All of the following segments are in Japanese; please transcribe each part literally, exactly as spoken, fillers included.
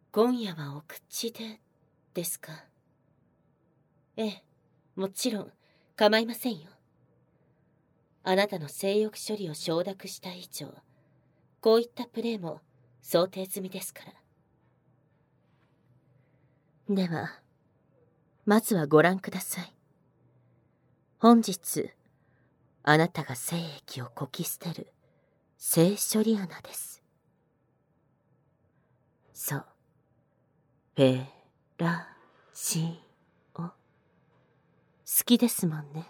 今夜はお口でですか。ええ、もちろん構いませんよ。あなたの性欲処理を承諾した以上、こういったプレーも想定済みですから。では、まずはご覧ください。本日、あなたが精液をこき捨てる性処理穴です。そう。フェラチオ。好きですもんね。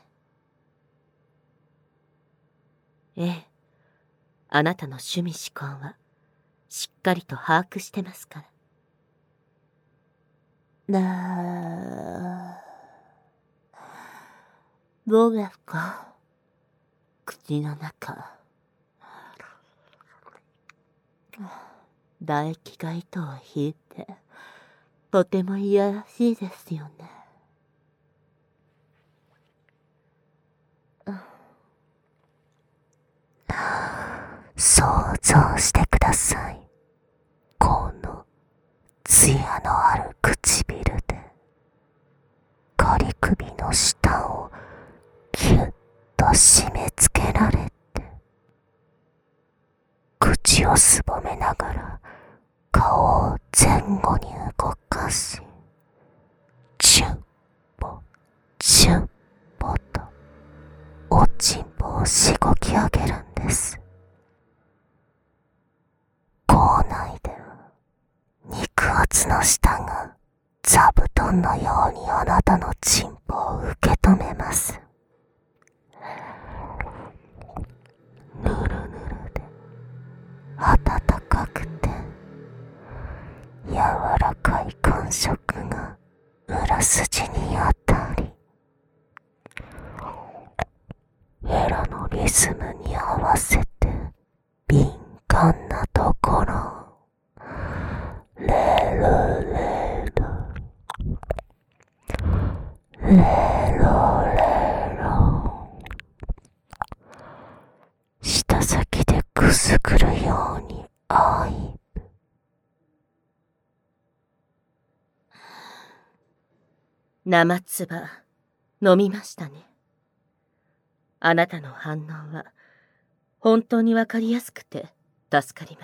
ええ。あなたの趣味嗜好は、しっかりと把握してますから。なー。どうですか？口の中。唾液が糸を引いて、とてもいやらしいですよね。想像してください。この艶のある唇で、仮首の下をキュッと締め付けられて、口をすぼめながら顔を前後に動かし、チュッポチュッポとおちんぽをしごき上げるんです。口内では肉厚の舌が座布団のようにあなたのチンポを受け止めます。ぬるぬるで暖かくて柔らかい感触が裏筋にあたり、ヘラのリズムに合わせて敏感なところ、レロレロレロレロ、舌先でくすぐるように愛。生唾飲みましたね。あなたの反応は本当にわかりやすくて助かります。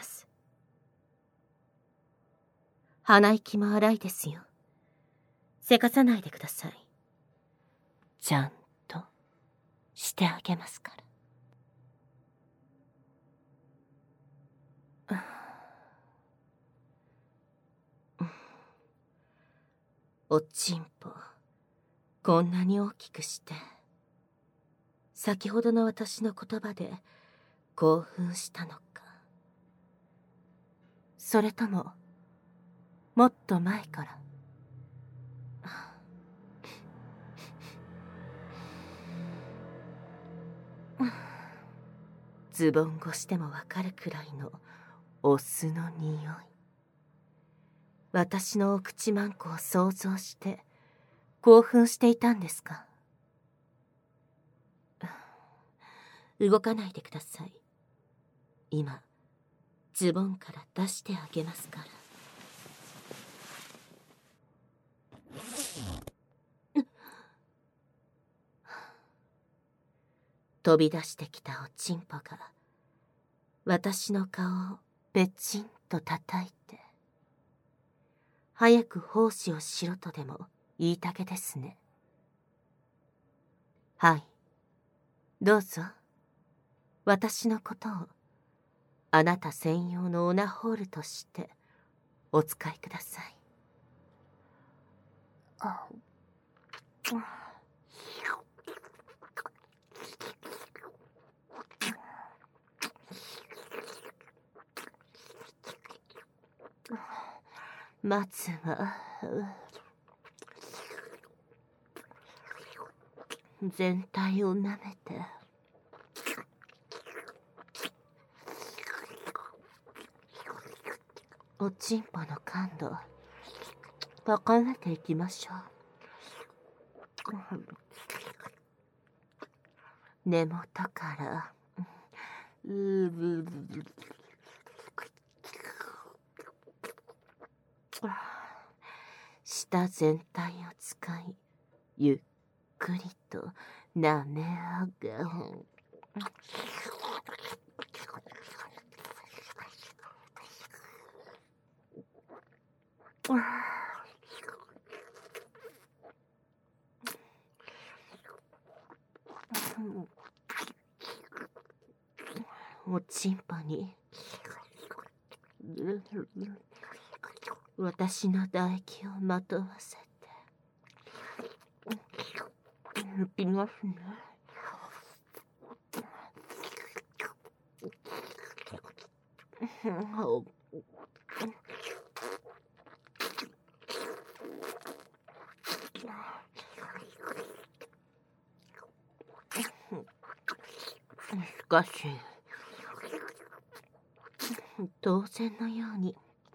鼻息も荒いですよ。せかさないでください。ちゃんとしてあげますから。おちんぽ、こんなに大きくして、先ほどの私の言葉で興奮したのか。それとも、もっと前から。ズボン越してもわかるくらいのお酢の匂い。私のお口まんこを想像して興奮していたんですか。動かないでください。今、ズボンから出してあげますから。飛び出してきたおちんぽが私の顔をペチンと叩いて、早く奉仕をしろとでも言いたげですね。はい、どうぞ私のことをあなた専用のオナホールとしてお使いください。あまずは全体を舐めて、おちんぽの感度高めていきましょう。根元からうー舌全体を使い、ゆっくりと舐め上げ、おちんぽに私の唾液をまとわせて抜きますね。しかし当然のように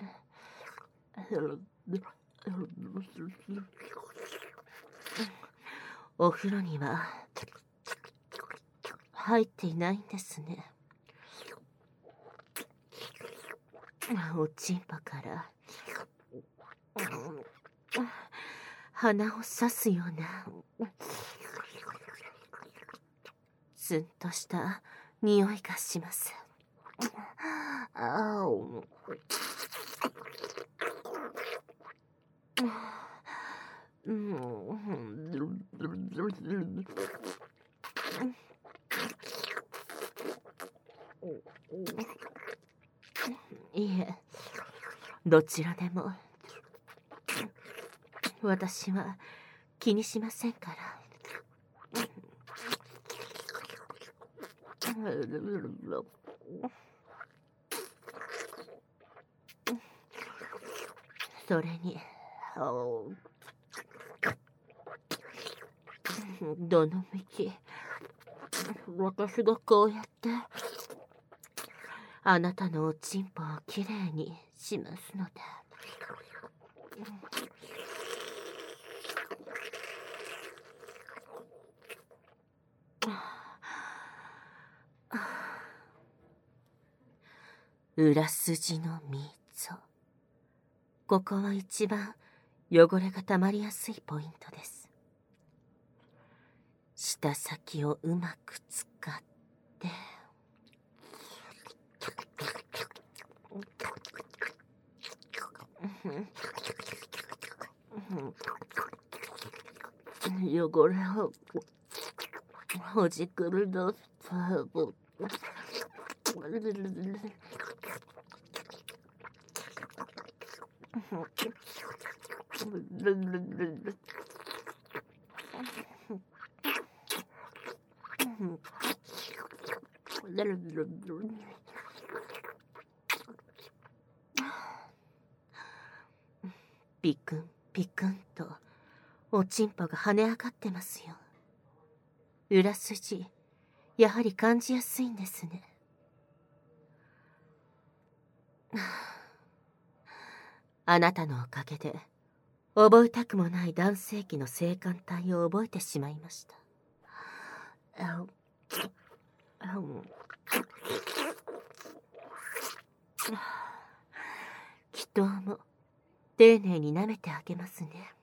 お風呂には入っていないんですね。おちんぽから鼻を刺すようなツンとした匂いがします。いえ、どちらでも私は気にしませんから。それにどのみち私がこうやってあなたのおちんぽをきれいにしますので。裏筋の溝、ここは一番汚れがたまりやすいポイントです。舌先をうまく使って汚れをほじくるのピクンピクンとおちんぽが跳ね上がってますよ。裏筋、やはり感じやすいんですね。あなたのおかげで覚えたくもない男性器の性感帯を覚えてしまいました。祈祷も丁寧に舐めてあげますね。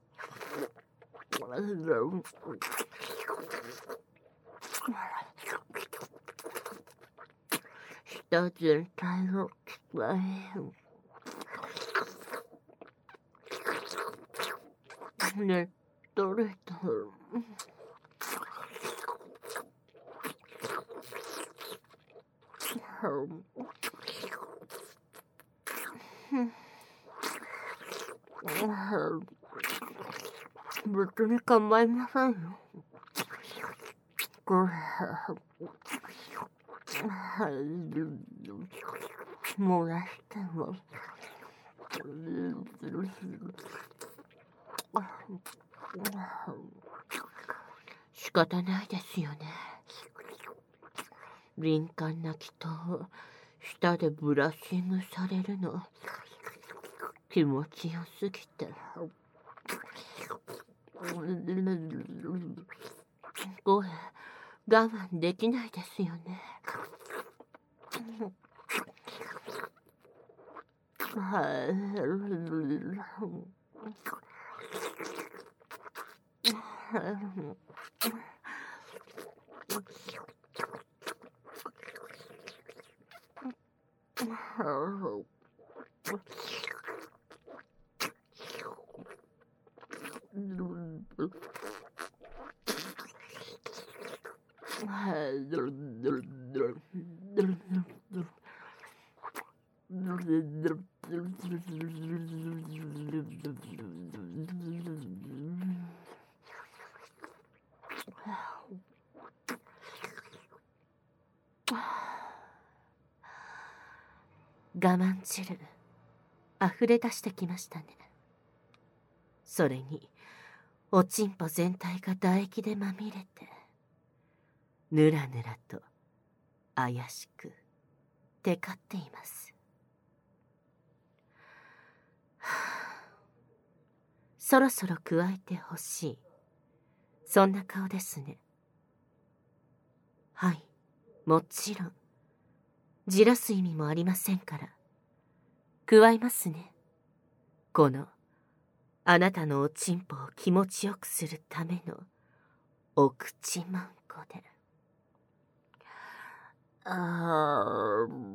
舌全体を使えねっとりと別に構いませんよ。これ漏らしても仕方ないですよね。敏感な祈祷を舌でブラッシングされるの気持ちよすぎてこれ我慢できないですよね。 我慢汁あふれ出してきましたね。それにおちんぽ全体が唾液でまみれて、ぬらぬらと怪しくテカっています。はあ、そろそろ加えてほしい、そんな顔ですね。はい、もちろんじらす意味もありませんから、加えますね。このあなたのおちんぽを気持ちよくするためのお口まんこで。あー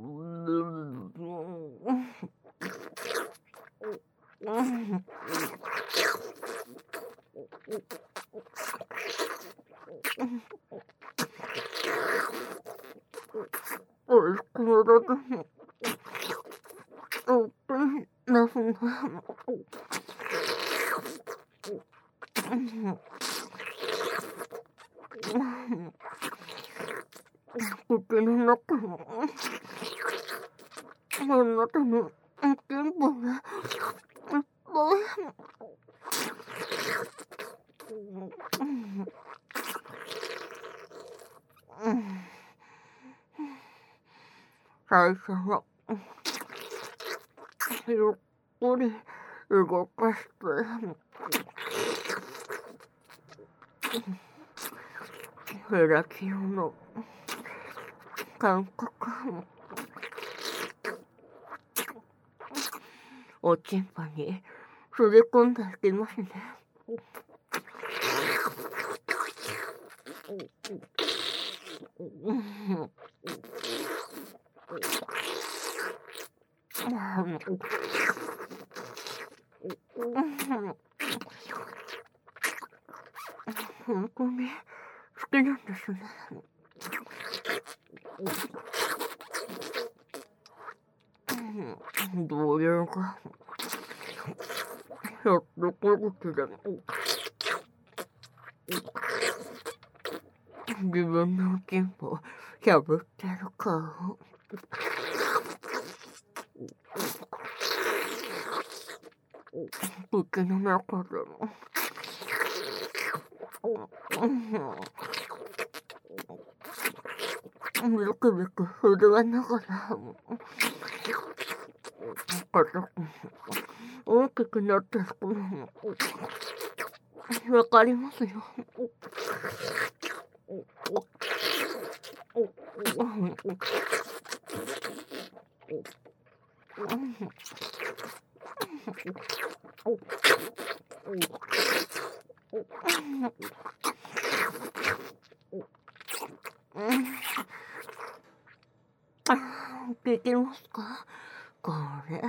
おいしくなる。なふな。口の中のあなたのおちんぽがいっぱい。最初はゆっくり動かしてフェラチオの感覚おちんぽにすり込んでいきますね。本当に好きなんですね。動揺がひょっとこ口で自分のおちんぽを破ってる顔。口の中でもビクビク震えながら硬く大きくなっていくのわかりますよ。聞きますかこれ。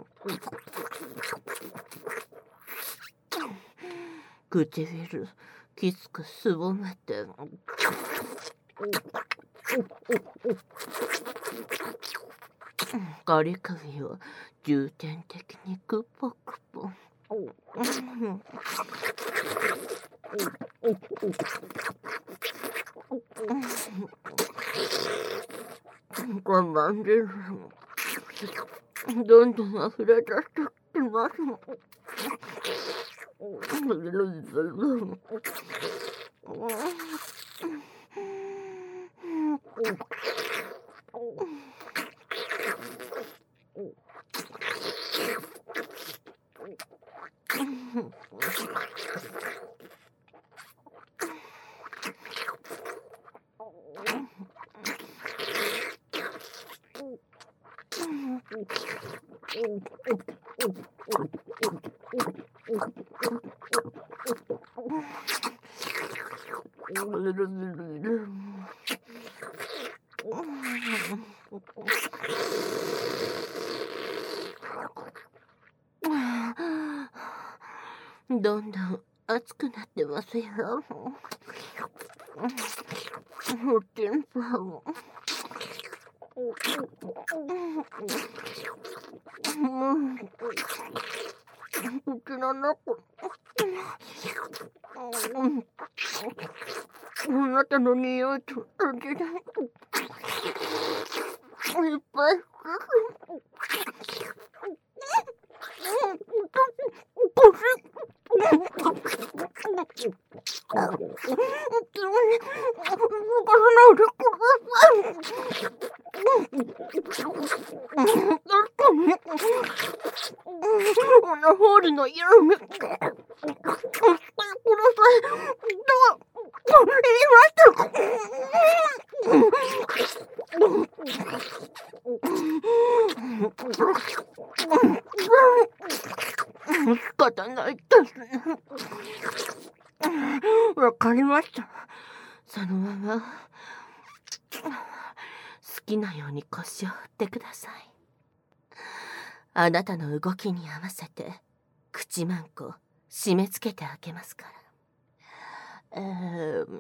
唇きつくすぼめてガリ首を重点的にクポクポ。我慢汁どんどん溢れ出してきます。 どんどん熱くなってますよ。おてんぱん。口の中。あなたの匂いと味がいっぱい。おなほりの色味。ください。どう言いました。仕方ないですね。わかりました。そのまま好きなように腰を振ってください。あなたの動きに合わせて口マンコ締め付けて開けますから。えー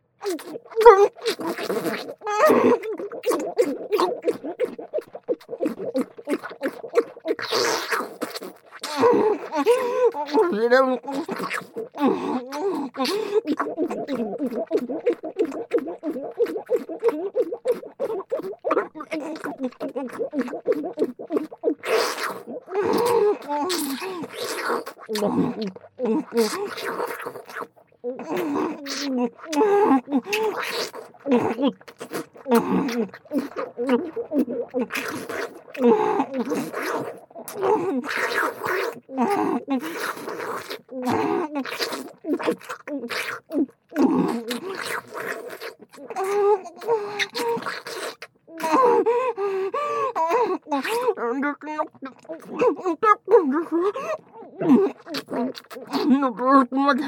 のブロックまで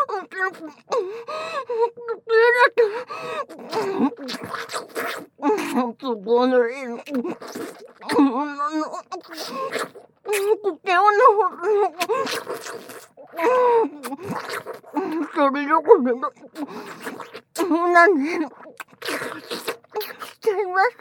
都合のいいのこけをのそれどころの何しちゃいます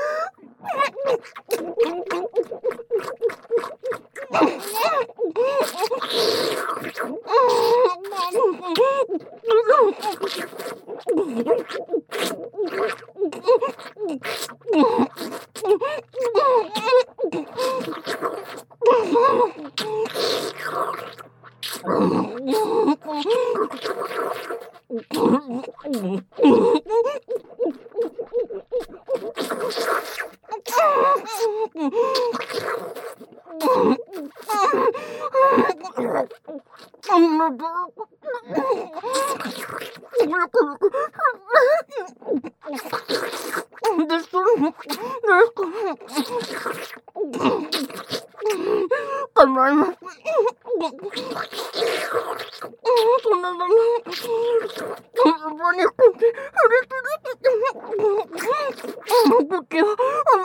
構いません。そんなのそばにこって触れてるって口を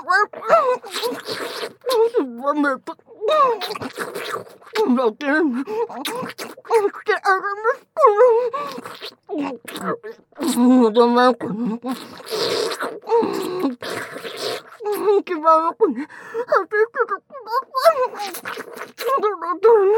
すばめとだけしてあげますからもどまこの一番奥に果ててるドロドロ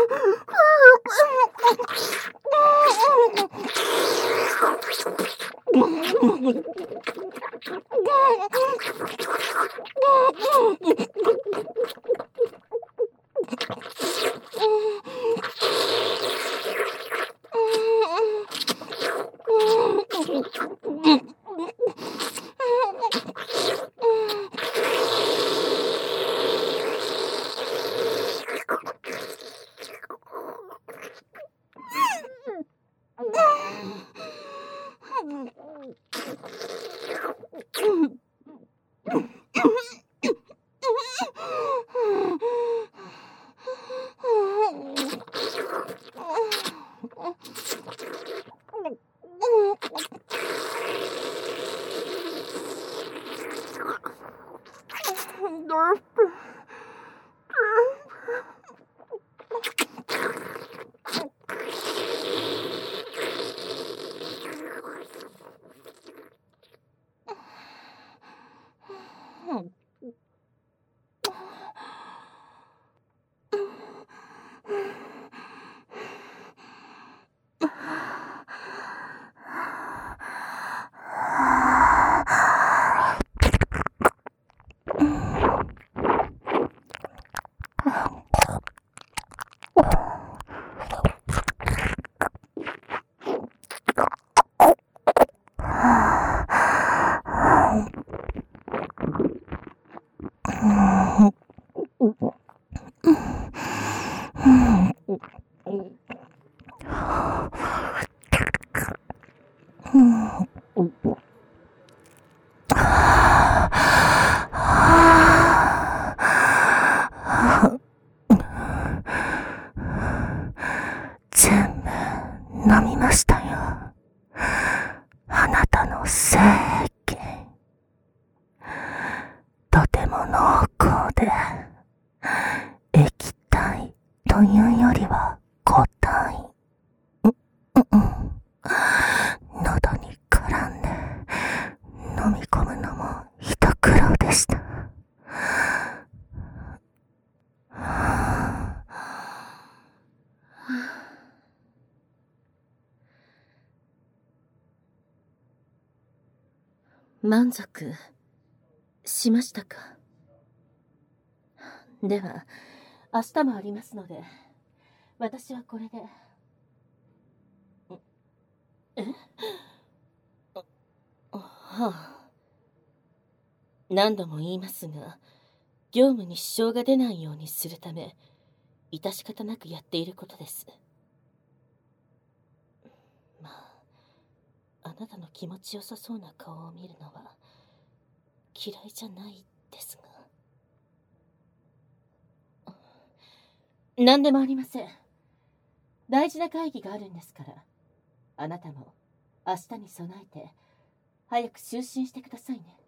全部飲みましたよ。あなたの精液。とても濃厚で、液体というよりは固体。う、う、うん。喉に絡んで飲み込むのも一苦労でした。 満足しましたか？では明日もありますので、私はこれで。え？はあ、何度も言いますが、業務に支障が出ないようにするため、致し方なくやっていることです。まあ、あなたの気持ちよさそうな顔を見るのは嫌いじゃないですが。何でもありません。大事な会議があるんですから、あなたも明日に備えて早く就寝してくださいね。